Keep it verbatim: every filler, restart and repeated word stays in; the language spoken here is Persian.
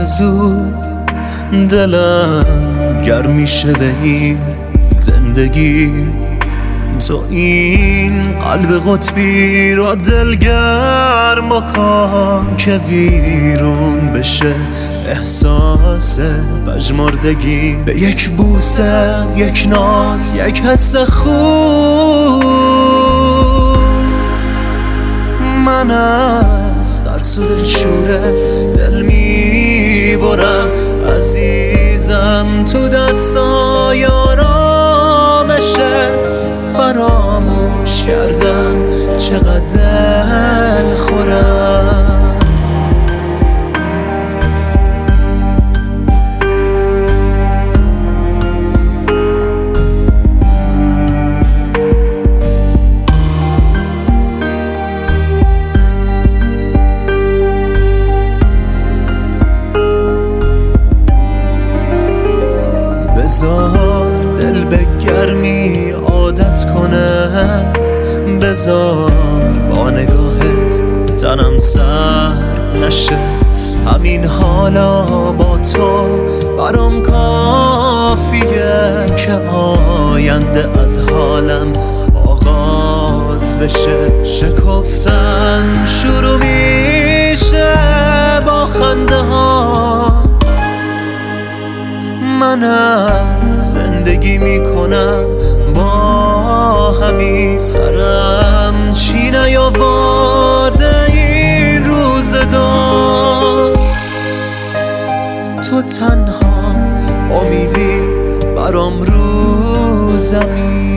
به زود دلم گرم میشه به این زندگی. تو این قلب قطبی را دلگرم بکن که ویرون بشه احساس پژمردگی. به یک بوسه، یک ناز، یک حس خوب من از ترس و دلشوره دل میبرم. عزیزم تو دستای آرامشت فراموش کردم چقدر دل خورم. بذار دل به گرمی عادت کنه، بذار با نگاهت تنم سرد نشه. همین حالا با تو برام کافیه که آینده از حالم آغاز بشه. شکفتن شروع میشه با خنده ها، منم زندگی میکنم با همین سرم. چی نیاورده این روزگار، تو تنها امیدی برام رو زمین.